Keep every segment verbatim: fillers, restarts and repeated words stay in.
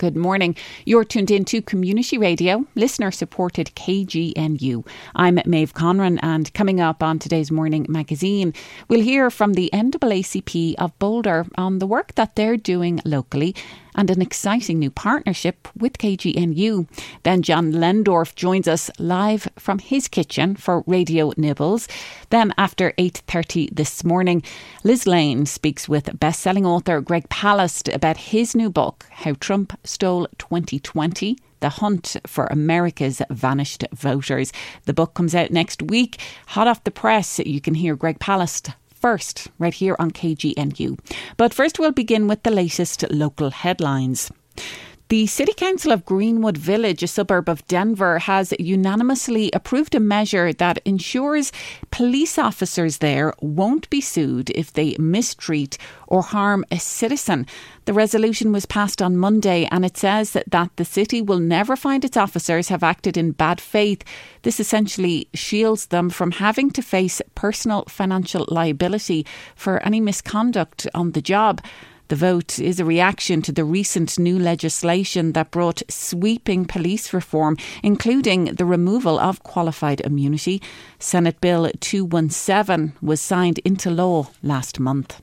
Good morning. You're tuned in to Community Radio, listener-supported K G N U. I'm Maeve Conran, and coming up on today's Morning Magazine, we'll hear from the N double A C P of Boulder on the work that they're doing locally and an exciting new partnership with K G N U. Then John Lendorf joins us live from his kitchen for Radio Nibbles. Then after eight thirty this morning, Liz Lane speaks with best-selling author Greg Palast about his new book, How Trump Stole twenty twenty. The Hunt for America's Vanished Voters. The book comes out next week. Hot off the press, you can hear Greg Palast first, right here on K G N U. But first we'll begin with the latest local headlines. The City Council of Greenwood Village, a suburb of Denver, has unanimously approved a measure that ensures police officers there won't be sued if they mistreat or harm a citizen. The resolution was passed on Monday, and it says that, that the city will never find its officers have acted in bad faith. This essentially shields them from having to face personal financial liability for any misconduct on the job. The vote is a reaction to the recent new legislation that brought sweeping police reform, including the removal of qualified immunity. Senate Bill two seventeen was signed into law last month.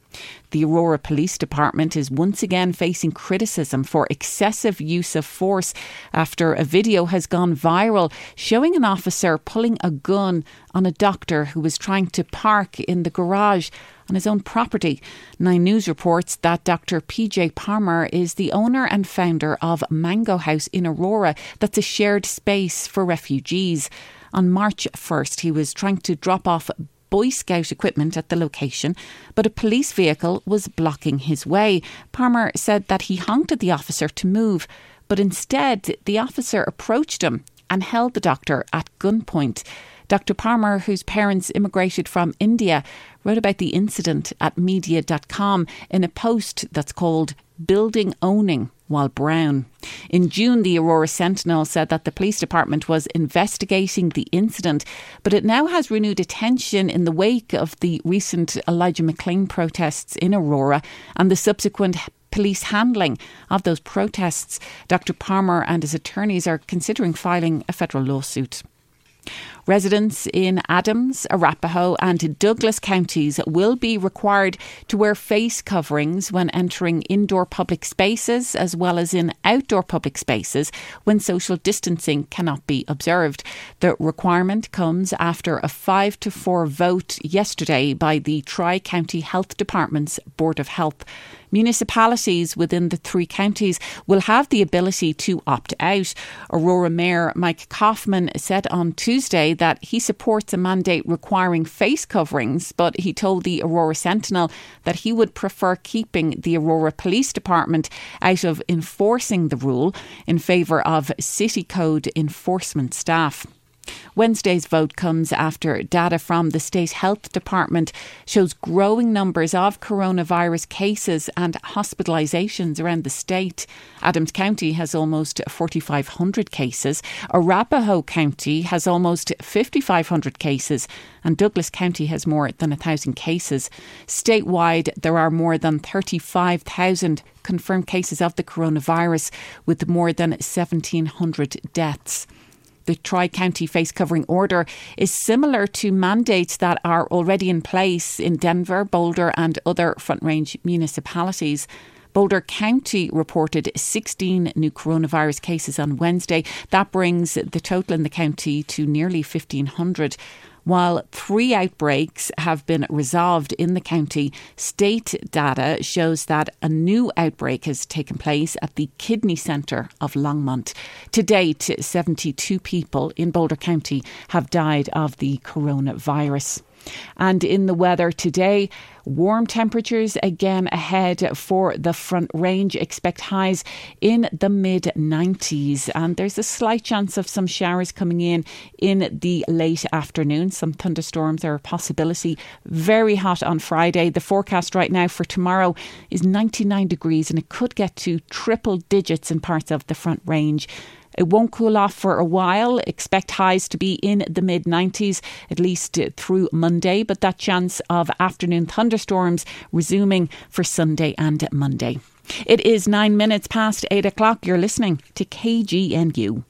The Aurora Police Department is once again facing criticism for excessive use of force after a video has gone viral showing an officer pulling a gun on a doctor who was trying to park in the garage on his own property. Nine News reports that Doctor P J Palmer is the owner and founder of Mango House in Aurora. That's a shared space for refugees. On March first, he was trying to drop off Boy Scout equipment at the location, but a police vehicle was blocking his way. Palmer said that he honked at the officer to move, but instead the officer approached him and held the doctor at gunpoint. Doctor Palmer, whose parents immigrated from India, wrote about the incident at media dot com in a post that's called Building Owning While Brown. In June, the Aurora Sentinel said that the police department was investigating the incident, but it now has renewed attention in the wake of the recent Elijah McClain protests in Aurora and the subsequent police handling of those protests. Doctor Palmer and his attorneys are considering filing a federal lawsuit. Residents in Adams, Arapahoe and Douglas counties will be required to wear face coverings when entering indoor public spaces as well as in outdoor public spaces when social distancing cannot be observed. The requirement comes after a five to four vote yesterday by the Tri-County Health Department's Board of Health. Municipalities within the three counties will have the ability to opt out. Aurora Mayor Mike Kaufman said on Tuesday that he supports a mandate requiring face coverings, but he told the Aurora Sentinel that he would prefer keeping the Aurora Police Department out of enforcing the rule in favour of City Code enforcement staff. Wednesday's vote comes after data from the State Health Department shows growing numbers of coronavirus cases and hospitalisations around the state. Adams County has almost forty-five hundred cases, Arapahoe County has almost fifty-five hundred cases, and Douglas County has more than one thousand cases. Statewide, there are more than thirty-five thousand confirmed cases of the coronavirus, with more than seventeen hundred deaths. The Tri-County face covering order is similar to mandates that are already in place in Denver, Boulder and other Front Range municipalities. Boulder County reported sixteen new coronavirus cases on Wednesday. That brings the total in the county to nearly fifteen hundred. While three outbreaks have been resolved in the county, state data shows that a new outbreak has taken place at the Kidney Centre of Longmont. To date, seventy-two people in Boulder County have died of the coronavirus. And in the weather today, warm temperatures again ahead for the Front Range. Expect highs in the mid nineties, and there's a slight chance of some showers coming in in the late afternoon. Some thunderstorms are a possibility. Very hot on Friday. The forecast right now for tomorrow is ninety-nine degrees, and it could get to triple digits in parts of the Front Range. It won't cool off for a while. Expect highs to be in the mid nineties, at least through Monday, but that chance of afternoon thunderstorms resuming for Sunday and Monday. It is nine minutes past eight o'clock. You're listening to K G N U.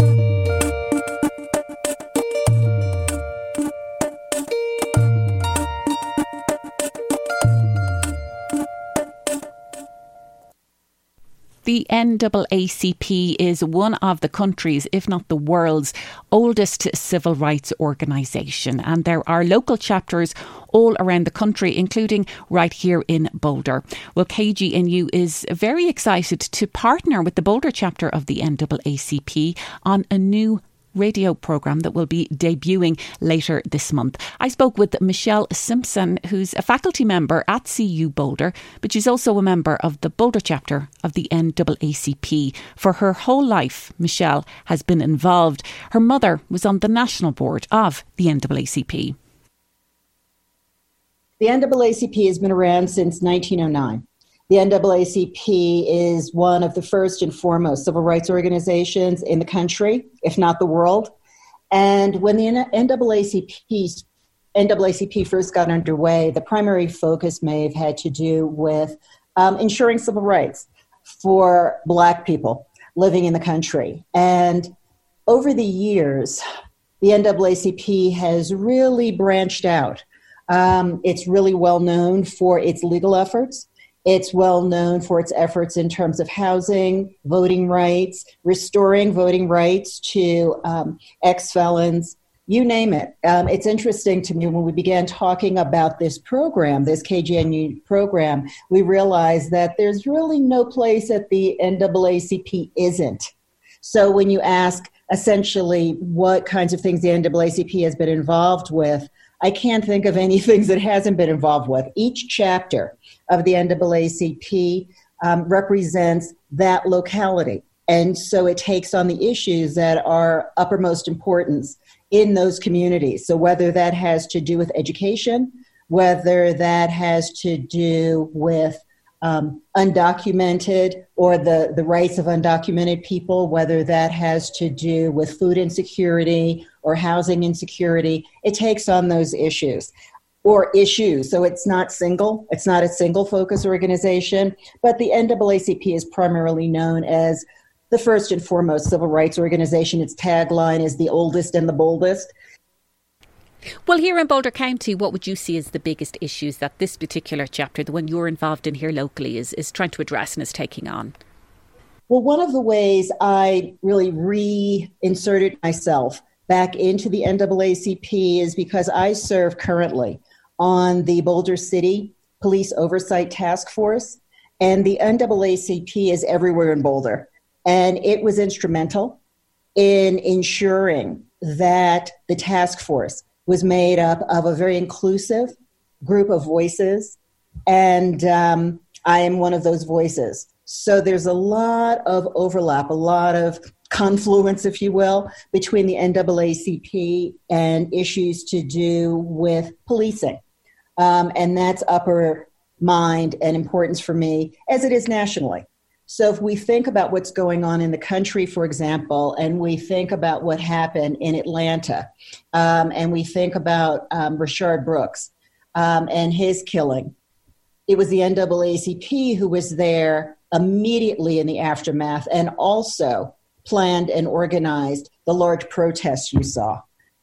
The N double A C P is one of the country's, if not the world's, oldest civil rights organisation. And there are local chapters all around the country, including right here in Boulder. Well, K G N U is very excited to partner with the Boulder chapter of the N double A C P on a new radio programme that will be debuting later this month. I spoke with Michelle Simpson, who's a faculty member at C U Boulder, but she's also a member of the Boulder chapter of the N double A C P. For her whole life, Michelle has been involved. Her mother was on the national board of the N double A C P. The N double A C P has been around since nineteen oh nine. The N double A C P is one of the first and foremost civil rights organizations in the country, if not the world. And when the N double A C P, N double A C P first got underway, the primary focus may have had to do with um, ensuring civil rights for Black people living in the country. And over the years, the N double A C P has really branched out. Um, it's really well known for its legal efforts. It's well known for its efforts in terms of housing, voting rights, restoring voting rights to um, ex-felons, you name it. Um, it's interesting to me when we began talking about this program, this K G N U program, we realized that there's really no place that the N double A C P isn't. So when you ask essentially what kinds of things the N double A C P has been involved with, I can't think of any things that it hasn't been involved with. Each chapter of the N double A C P um, represents that locality. And so it takes on the issues that are uppermost importance in those communities. So whether that has to do with education, whether that has to do with um, undocumented or the, the rights of undocumented people, whether that has to do with food insecurity or housing insecurity, it takes on those issues or issues. So it's not single, it's not a single focus organization, but the N double A C P is primarily known as the first and foremost civil rights organization. Its tagline is the oldest and the boldest. Well, here in Boulder County, what would you see as the biggest issues that this particular chapter, the one you're involved in here locally, is, is trying to address and is taking on? Well, one of the ways I really reinserted myself back into the N double A C P is because I serve currently on the Boulder City Police Oversight Task Force, and the N double A C P is everywhere in Boulder. And it was instrumental in ensuring that the task force was made up of a very inclusive group of voices, and um, I am one of those voices. So there's a lot of overlap, a lot of confluence, if you will, between the N double A C P and issues to do with policing. Um, and that's upper mind and importance for me, as it is nationally. So if we think about what's going on in the country, for example, and we think about what happened in Atlanta, um, and we think about um, Rayshard Brooks um, and his killing, it was the N double A C P who was there immediately in the aftermath and also planned and organized the large protests you saw.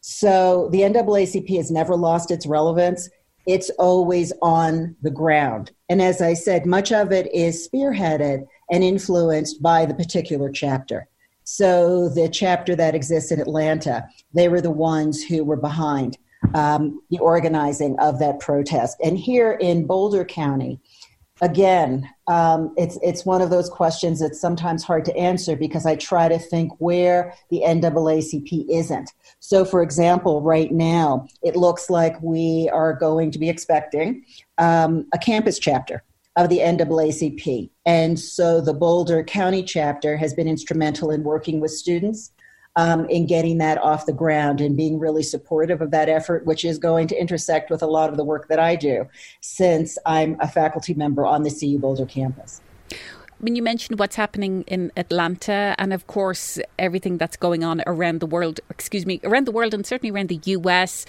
So the N double A C P has never lost its relevance. It's always on the ground. And as I said, much of it is spearheaded and influenced by the particular chapter. So the chapter that exists in Atlanta, they were the ones who were behind um, the organizing of that protest. And here in Boulder County, again, um, it's it's one of those questions that's sometimes hard to answer because I try to think where the N double A C P isn't. So, for example, right now, it looks like we are going to be expecting um, a campus chapter of the N double A C P. And so the Boulder County chapter has been instrumental in working with students um, in getting that off the ground and being really supportive of that effort, which is going to intersect with a lot of the work that I do since I'm a faculty member on the C U Boulder campus. When you mentioned what's happening in Atlanta and, of course, everything that's going on around the world, excuse me, around the world and certainly around the U S,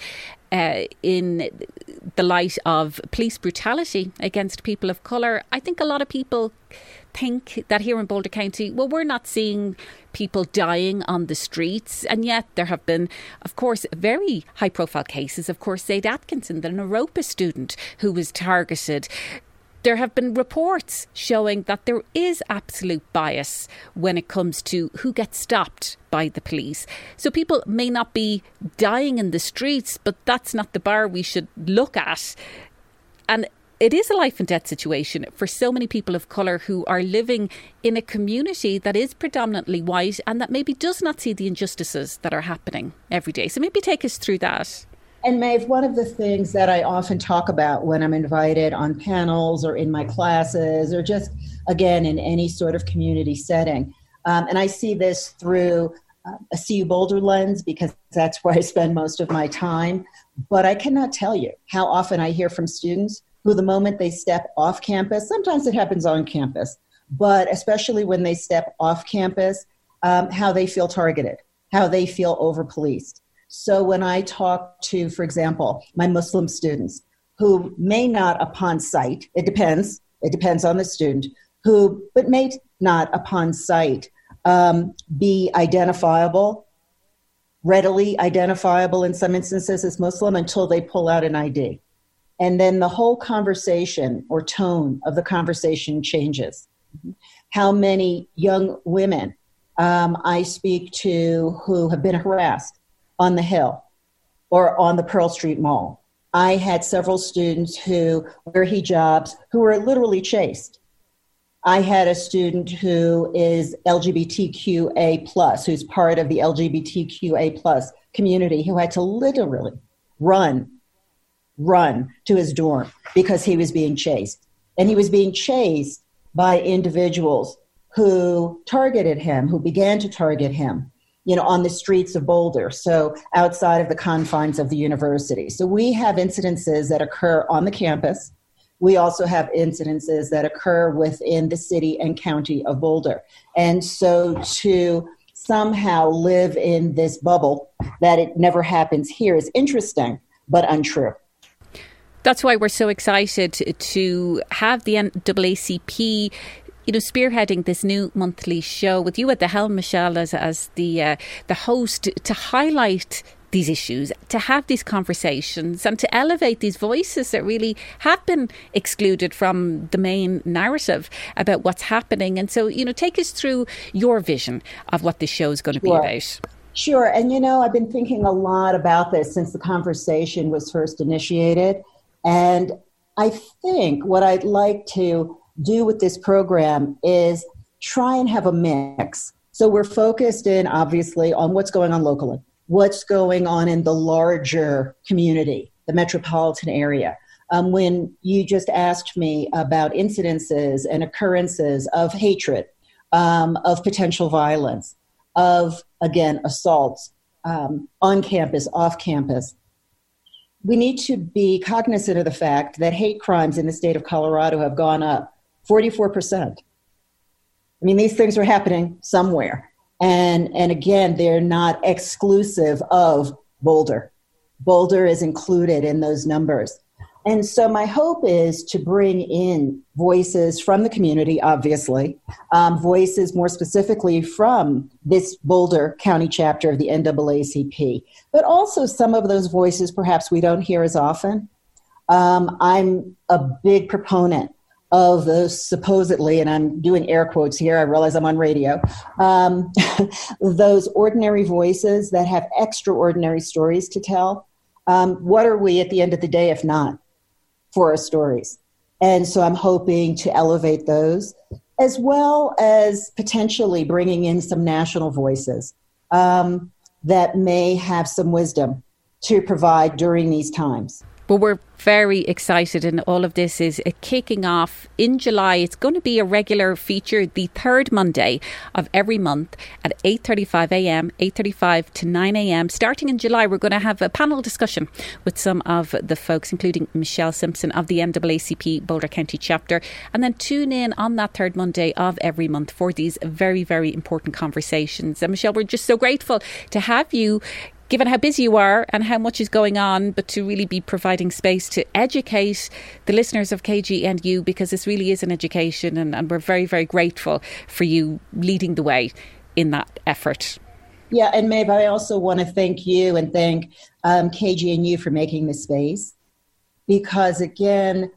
uh, in the light of police brutality against people of colour. I think a lot of people think that here in Boulder County, well, we're not seeing people dying on the streets, and yet there have been, of course, very high profile cases. Of course, Zaid Atkinson, the Naropa student who was targeted. There have been reports showing that there is absolute bias when it comes to who gets stopped by the police. So people may not be dying in the streets, but that's not the bar we should look at. And it is a life and death situation for so many people of colour who are living in a community that is predominantly white and that maybe does not see the injustices that are happening every day. So maybe take us through that. And Maeve, one of the things that I often talk about when I'm invited on panels or in my classes or just, again, in any sort of community setting, um, and I see this through uh, a C U Boulder lens because that's where I spend most of my time, but I cannot tell you how often I hear from students who the moment they step off campus, sometimes it happens on campus, but especially when they step off campus, um, how they feel targeted, how they feel over-policed. So when I talk to, for example, my Muslim students who may not upon sight, it depends, it depends on the student, who, but may not upon sight um, be identifiable, readily identifiable in some instances as Muslim until they pull out an I D. And then the whole conversation or tone of the conversation changes. How many young women um, I speak to who have been harassed on the Hill or on the Pearl Street Mall. I had several students who wear hijabs who were literally chased. I had a student who is L G B T Q A plus, who's part of the L G B T Q A plus community, who had to literally run, run to his dorm because he was being chased. And he was being chased by individuals who targeted him, who began to target him, you know, on the streets of Boulder, so outside of the confines of the university. So we have incidences that occur on the campus. We also have incidences that occur within the city and county of Boulder. And so to somehow live in this bubble that it never happens here is interesting, but untrue. That's why we're so excited to have the N double A C P, you know, spearheading this new monthly show with you at the helm, Michelle, as, as the uh, the host, to highlight these issues, to have these conversations and to elevate these voices that really have been excluded from the main narrative about what's happening. And so, you know, take us through your vision of what this show is going to be Sure. about. Sure. And, you know, I've been thinking a lot about this since the conversation was first initiated. And I think what I'd like to do with this program is try and have a mix. So we're focused in, obviously, on what's going on locally, what's going on in the larger community, the metropolitan area. Um, when you just asked me about incidences and occurrences of hatred, um, of potential violence, of, again, assaults um, on campus, off campus, we need to be cognizant of the fact that hate crimes in the state of Colorado have gone up forty-four percent. I mean, these things are happening somewhere. And, and again, they're not exclusive of Boulder. Boulder is included in those numbers. And so my hope is to bring in voices from the community, obviously, um, voices more specifically from this Boulder County chapter of the N double A C P, but also some of those voices perhaps we don't hear as often. Um, I'm a big proponent of those supposedly, and I'm doing air quotes here, I realize I'm on radio, um, those ordinary voices that have extraordinary stories to tell. Um, what are we at the end of the day if not for our stories? And so I'm hoping to elevate those, as well as potentially bringing in some national voices um, that may have some wisdom to provide during these times. But we're very excited, and all of this is kicking off in July. It's going to be a regular feature the third Monday of every month at eight thirty-five a.m., eight thirty-five to nine a.m. Starting in July, we're going to have a panel discussion with some of the folks, including Michelle Simpson of the N double A C P Boulder County chapter. And then tune in on that third Monday of every month for these very, very important conversations. And Michelle, we're just so grateful to have you given how busy you are and how much is going on, but to really be providing space to educate the listeners of K G N U, because this really is an education, and, and we're very, very grateful for you leading the way in that effort. Yeah, and Maeve, I also want to thank you and thank um, K G N U for making this space, because again,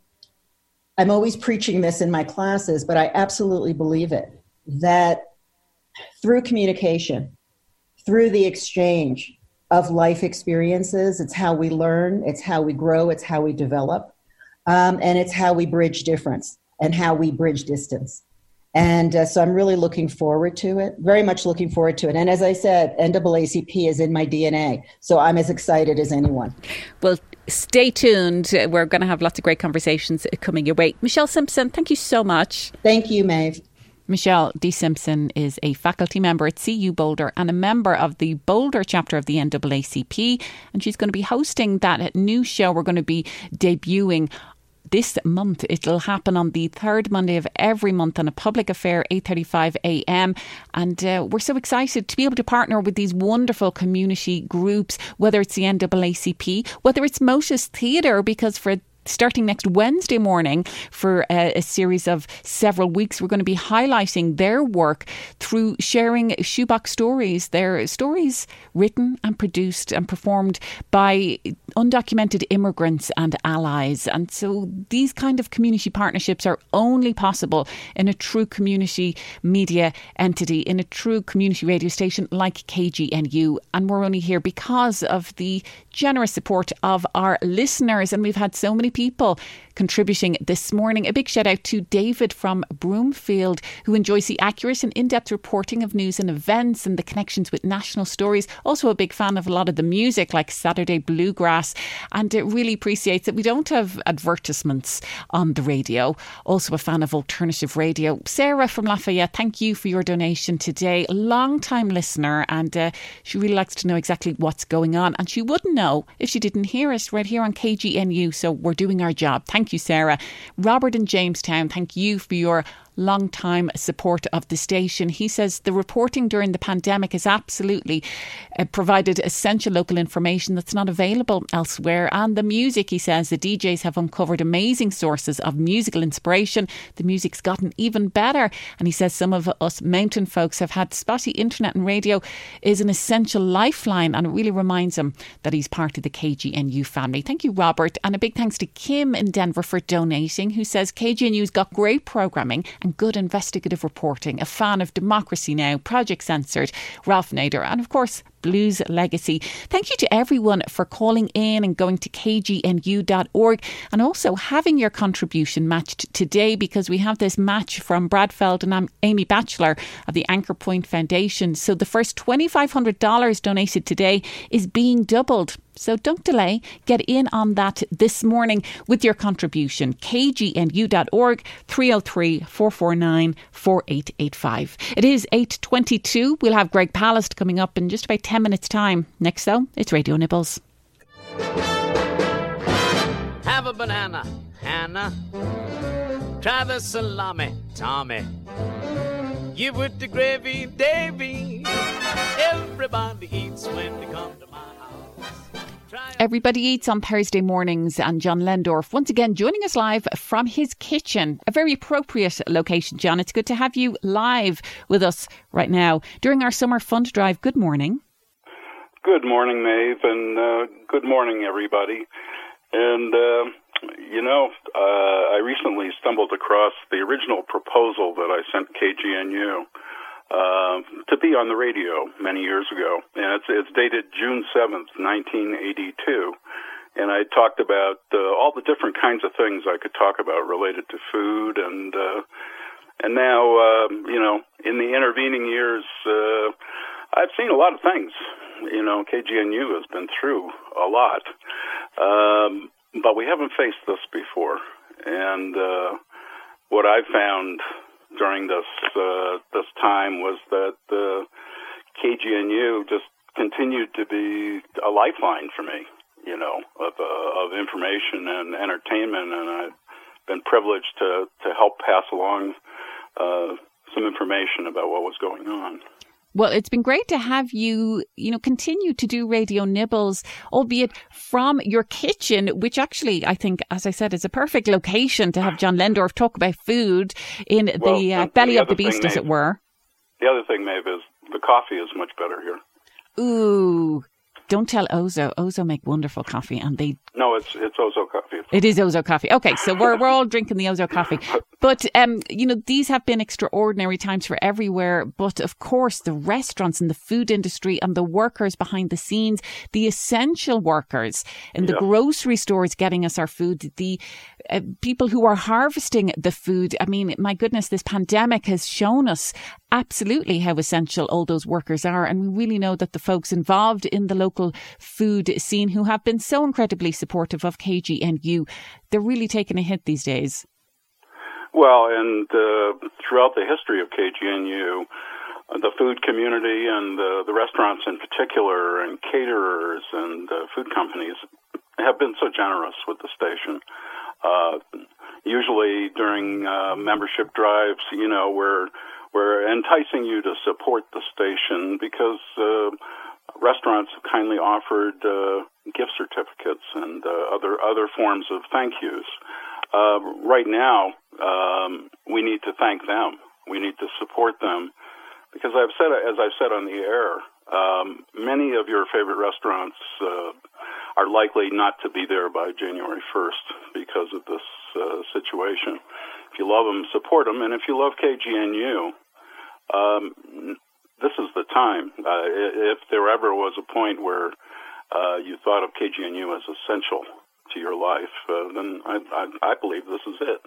I'm always preaching this in my classes, but I absolutely believe it, that through communication, through the exchange of life experiences, it's how we learn, it's how we grow, it's how we develop, um, and it's how we bridge difference and how we bridge distance. And uh, so I'm really looking forward to it, very much looking forward to it. And as I said, N double A C P is in my D N A, so I'm as excited as anyone. Well, stay tuned. We're going to have lots of great conversations coming your way. Michelle Simpson, thank you so much. Thank you, Maeve. Michelle D. Simpson is a faculty member at C U Boulder and a member of the Boulder chapter of the N double A C P. And she's going to be hosting that new show we're going to be debuting this month. It'll happen on the third Monday of every month on A Public Affair, eight thirty-five a.m. And uh, we're so excited to be able to partner with these wonderful community groups, whether it's the N double A C P, whether it's Motus Theatre, because for starting next Wednesday morning for a, a series of several weeks, we're going to be highlighting their work through sharing shoebox stories. They're stories written and produced and performed by undocumented immigrants and allies. And so these kind of community partnerships are only possible in a true community media entity, in a true community radio station like K G N U. And we're only here because of the generous support of our listeners. And we've had so many people contributing this morning. A big shout out to David from Broomfield, who enjoys the accurate and in-depth reporting of news and events and the connections with national stories. Also a big fan of a lot of the music like Saturday Bluegrass, and it really appreciates that we don't have advertisements on the radio. Also a fan of alternative radio. Sarah from Lafayette, thank you for your donation today. Long time listener, and uh, she really likes to know exactly what's going on, and she wouldn't know if she didn't hear us right here on K G N U, so we're doing our job. Thank you, Sarah. Robert in Jamestown, thank you for your long time support of the station. He says the reporting during the pandemic has absolutely uh, provided essential local information that's not available elsewhere. And the music, he says, the D Js have uncovered amazing sources of musical inspiration. The music's gotten even better. And he says some of us mountain folks have had spotty internet, and radio is an essential lifeline, and it really reminds him that he's part of the K G N U family. Thank you, Robert. And a big thanks to Kim in Denver for donating, who says K G N U's got great programming and good investigative reporting. A fan of Democracy Now!, Project Censored, Ralph Nader, and of course Blues Legacy. Thank you to everyone for calling in and going to k g n u dot org, and also having your contribution matched today, because we have this match from Brad Feld and Amy Batchelor of the Anchor Point Foundation. So the first two thousand five hundred dollars donated today is being doubled. So don't delay. Get in on that this morning with your contribution. k g n u dot org, three oh three, four four nine, four eight eight five. It is eight twenty-two. We'll have Greg Palast coming up in just about ten minutes' time. Next, though, it's Radio Nibbles. Have a banana, Hannah. Try the salami, Tommy. Give with the gravy, Davy. Everybody eats when they come to my house. Everybody Eats on Thursday mornings, and John Lendorf once again joining us live from his kitchen. A very appropriate location, John. It's good to have you live with us right now during our summer fund drive. Good morning. Good morning, Maeve, and uh, good morning, everybody. And, uh, you know, uh, I recently stumbled across the original proposal that I sent K G N U uh, to be on the radio many years ago. And it's, it's dated June seventh, nineteen eighty-two. And I talked about uh, all the different kinds of things I could talk about related to food. And uh, and now, uh, you know, in the intervening years, uh, I've seen a lot of things. You know, K G N U has been through a lot. Um, but we haven't faced this before. And uh, what I found during this uh, this time was that uh, K G N U just continued to be a lifeline for me, you know, of uh, of information and entertainment, and I've been privileged to, to help pass along uh, some information about what was going on. Well, it's been great to have you, you know, continue to do Radio Nibbles, albeit from your kitchen, which actually, I think, as I said, is a perfect location to have John Lendorf talk about food in well, the uh, and, belly and of the thing, beast, as Maeve, it were. The other thing, Maeve, is the coffee is much better here. Ooh, don't tell Ozo. Ozo make wonderful coffee, and they... No, it's it's Ozo coffee. It is Ozo coffee. Okay, so we're we're all drinking the Ozo coffee. But, um, you know, these have been extraordinary times for everywhere. But, of course, the restaurants and the food industry and the workers behind the scenes, the essential workers in the yeah. grocery stores getting us our food, the uh, people who are harvesting the food. I mean, my goodness, this pandemic has shown us absolutely how essential all those workers are. And we really know that the folks involved in the local food scene who have been so incredibly supportive of K G N U, they're really taking a hit these days. Well, and uh, throughout the history of K G N U, uh, the food community and uh, the restaurants in particular and caterers and uh, food companies have been so generous with the station. Uh, usually during uh, membership drives, you know, we're, we're enticing you to support the station because uh, restaurants have kindly offered uh, gift certificates and uh, other other forms of thank yous. Uh, right now, um, we need to thank them. We need to support them because I've said, as I've said on the air, um, many of your favorite restaurants uh, are likely not to be there by January first because of this uh, situation. If you love them, support them, and if you love K G N U, um, this is the time. Uh, if there ever was a point where uh, you thought of K G N U as essential to your life, uh, then I, I, I believe this is it.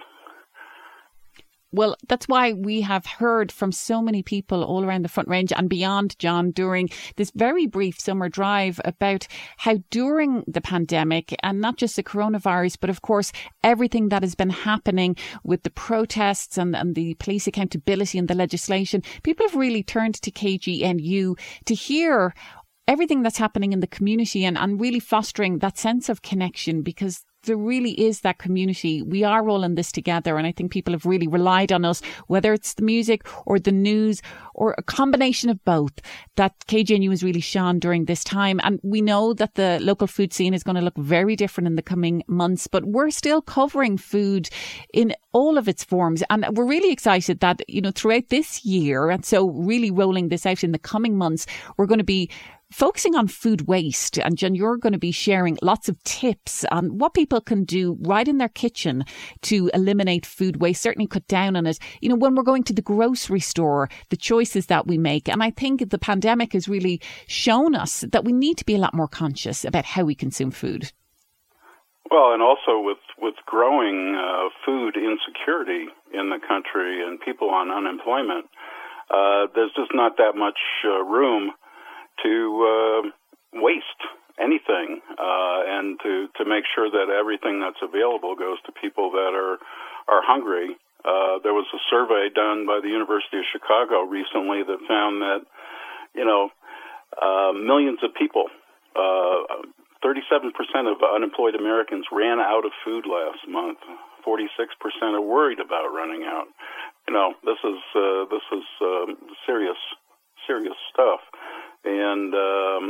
Well, that's why we have heard from so many people all around the Front Range and beyond, John, during this very brief summer drive about how during the pandemic, and not just the coronavirus, but of course, everything that has been happening with the protests and, and the police accountability and the legislation, people have really turned to K G N U to hear everything that's happening in the community and, and really fostering that sense of connection, because there really is that community. We are all in this together. And I think people have really relied on us, whether it's the music or the news or a combination of both, that K G N U has really shone during this time. And we know that the local food scene is going to look very different in the coming months, but we're still covering food in all of its forms. And we're really excited that, you know, throughout this year, and so really rolling this out in the coming months, we're going to be focusing on food waste. And John, you're going to be sharing lots of tips on what people can do right in their kitchen to eliminate food waste, certainly cut down on it. You know, when we're going to the grocery store, the choices that we make. And I think the pandemic has really shown us that we need to be a lot more conscious about how we consume food. Well, and also with, with growing uh, food insecurity in the country and people on unemployment, uh, there's just not that much uh, room to uh, waste anything uh, and to, to make sure that everything that's available goes to people that are are hungry. Uh, there was a survey done by the University of Chicago recently that found that, you know, uh, millions of people, uh, thirty-seven percent of unemployed Americans ran out of food last month. forty-six percent are worried about running out. You know, this is uh, this is um, serious, serious stuff. And um,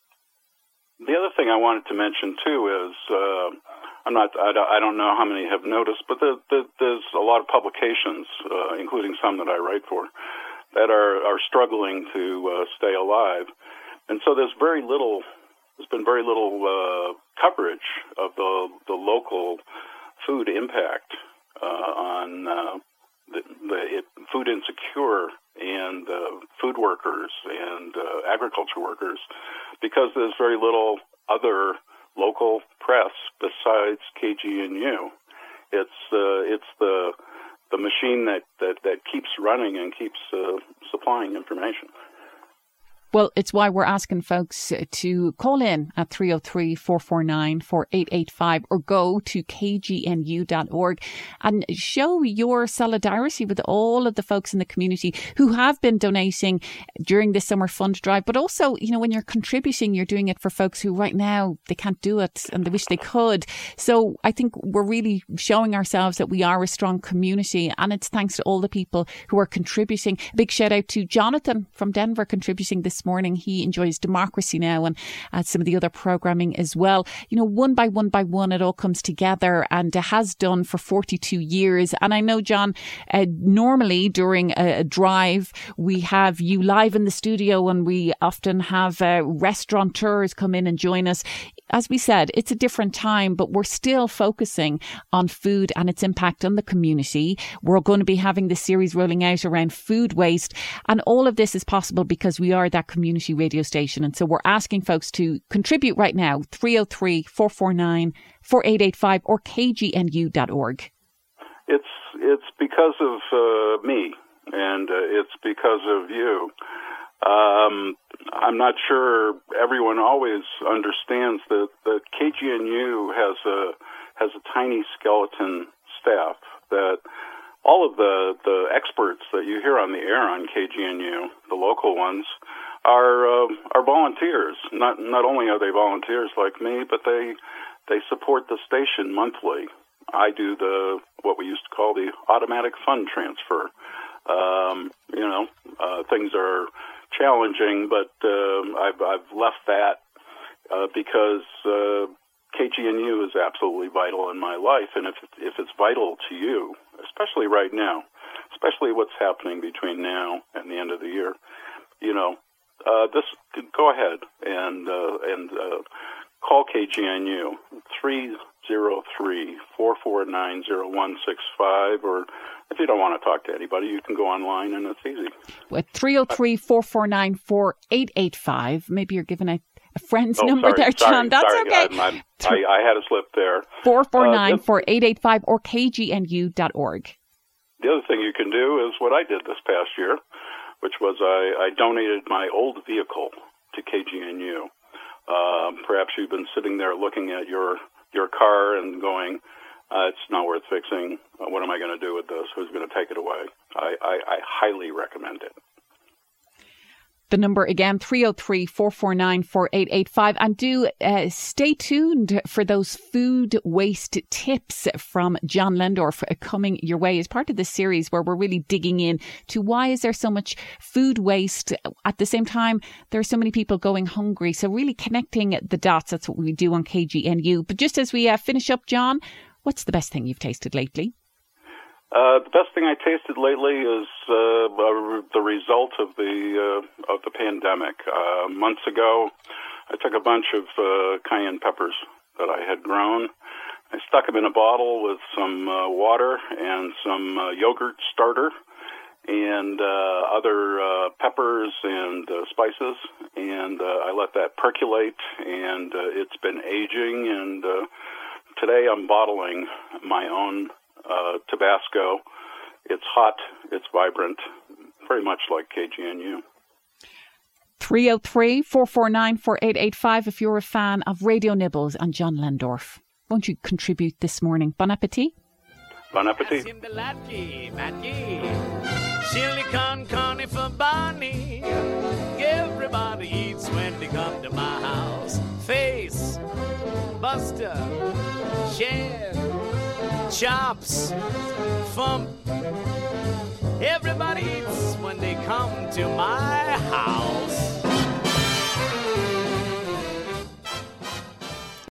the other thing I wanted to mention, too, is uh, I'm not, I don't, I don't know how many have noticed, but the, the, there's a lot of publications, uh, including some that I write for, that are, are struggling to uh, stay alive. And so there's very little, there's been very little uh, coverage of the, the local food impact uh, on uh, the, the it, food insecure and uh, food workers and uh, agriculture workers, because there's very little other local press besides K G N U. It's uh, it's the the machine that, that, that keeps running and keeps uh, supplying information. Well, it's why we're asking folks to call in at three oh three, four four nine, four eight eight five or go to k g n u dot org and show your solidarity with all of the folks in the community who have been donating during this summer fund drive. But also, you know, when you're contributing, you're doing it for folks who right now they can't do it and they wish they could. So I think we're really showing ourselves that we are a strong community, and it's thanks to all the people who are contributing. A big shout out to Jonathan from Denver contributing this morning. He enjoys Democracy Now! And uh, some of the other programming as well. You know, one by one by one, it all comes together, and it has done for forty-two years. And I know, John, uh, normally during a, a drive, we have you live in the studio, and we often have uh, restaurateurs come in and join us. As we said, it's a different time, but we're still focusing on food and its impact on the community. We're going to be having this series rolling out around food waste. And all of this is possible because we are that community radio station. And so we're asking folks to contribute right now, three oh three, four four nine, four eight eight five or k g n u dot org. It's, it's because of uh, me, and uh, it's because of you. Um, I'm not sure everyone always understands that, that K G N U has a has a tiny skeleton staff, that all of the, the experts that you hear on the air on K G N U, the local ones, are uh, are volunteers. Not not only are they volunteers like me, but they they support the station monthly. I do the what we used to call the automatic fund transfer. Um, you know, uh, things are challenging, but uh, I've, I've left that uh, because uh, K G N U is absolutely vital in my life, and if if it's vital to you, especially right now, especially what's happening between now and the end of the year, you know, uh, this go ahead and uh, and uh, call K G N U three oh three, four four nine, oh one six five, or if you don't want to talk to anybody, you can go online and it's easy. With three oh three, four four nine, four eight eight five. Maybe you're giving a, a friend's oh, number sorry, there, John. Sorry, That's sorry, okay. I, I, I had a slip there. four four nine, four eight eight five or k g n u dot org. The other thing you can do is what I did this past year, which was I, I donated my old vehicle to K G N U. Um, perhaps you've been sitting there looking at your your car and going, uh, it's not worth fixing. Uh, what am I going to do with this? Who's going to take it away? I, I, I highly recommend it. The number again, three oh three, four four nine, four eight eight five. And do uh, stay tuned for those food waste tips from John Lendorf coming your way as part of this series, where we're really digging in to why is there so much food waste. At the same time, there are so many people going hungry. So really connecting the dots. That's what we do on K G N U. But just as we uh, finish up, John, what's the best thing you've tasted lately? Uh, the best thing I tasted lately is uh, the result of the uh, of the pandemic. Uh, months ago, I took a bunch of uh, cayenne peppers that I had grown. I stuck them in a bottle with some uh, water and some uh, yogurt starter and uh, other uh, peppers and uh, spices, and uh, I let that percolate, and uh, it's been aging, and uh, today I'm bottling my own Uh, Tabasco. It's hot, it's vibrant, very much like K G N U. three oh three, four four nine, four eight eight five if you're a fan of Radio Nibbles and John Lendorf. Won't you contribute this morning? Bon appetit. Bon appetit. Chili con carne for Bonnie. Everybody eats when they come to my house. Face, Buster, Chef, Chops, Fump. Everybody eats when they come to my house.